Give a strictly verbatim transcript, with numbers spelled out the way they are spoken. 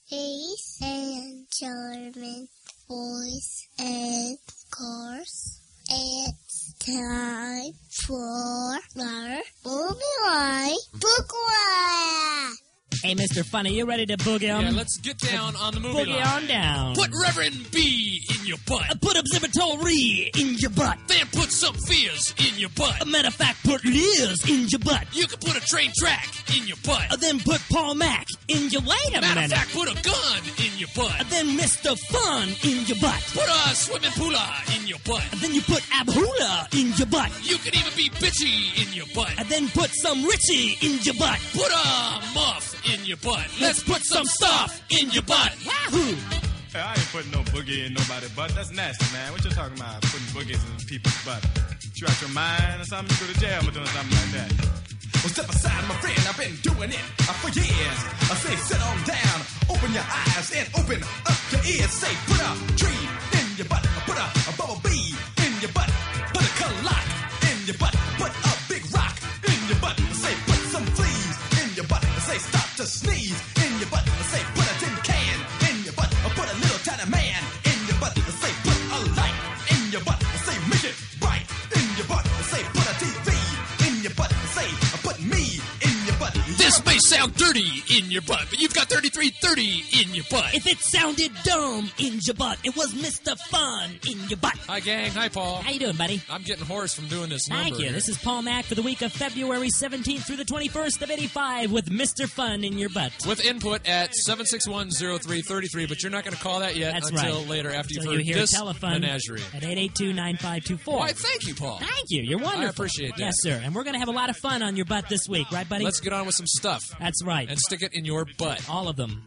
Peace and enjoyment, boys and girls. It's time for our Boogie Boogie. Hey, Mister Funny, you ready to boogie on? Yeah, let's get down on the movie Boogie line. on down. Put Reverend B in your butt. Uh, put observatory in your butt. Then put some fears in your butt. A matter of fact, put Liz in your butt. You can put a train track in your butt. Uh, then put Paul Mac in your... Wait a Matter minute. of fact, put a gun in your butt. Uh, then Mister Fun in your butt. Put a swimming pool in your butt. Uh, then you put Abhula in your butt. You can even be bitchy in your butt. Uh, then put some Richie in your butt. Put a muff in your butt. Let's put some stuff in your butt. Wahoo! Hey, I ain't putting no boogie in nobody's butt. That's nasty, man. What you talking about? Putting boogies in people's butt. You out your mind or something? You go to jail for doing something like that. Well, step aside, my friend. I've been doing it uh, for years. I say, sit on down, open your eyes and open up your ears. Say, put a tree in your butt, put a, a bubble bee in your butt, put a clock in your butt, put a big rock in your butt. Say, put some fleas in your butt. Say, stop to sneeze in your butt. Say, put a tin can in your butt, put a little tiny man in your butt. Say, put a light in your butt. Say, make it bright in your butt. Say, put a T V in your butt. Say, put me in your butt. This may sound dirty in your butt, but you've got thirty-three thirty in your butt. If it sounded dumb in your butt, it was Mister Fun in your butt. Hi, gang. Hi, Paul. How you doing, buddy? I'm getting hoarse from doing this number. Thank you. here. This is Paul Mack for the week of February seventeenth through the twenty-first of eighty-five with Mister Fun in your butt. With input at seven six one zero three three three, but you're not going to call that yet That's until right. later after Until you've you heard hear this telephone menagerie. at eight eight two, nine five two four. Why, thank you, Paul. Thank you. You're wonderful. I appreciate that. Yes, sir. And we're going to have a lot of fun on your butt this week, right, buddy? Let's get on with some stuff That's right. and stick it in your butt. All of them.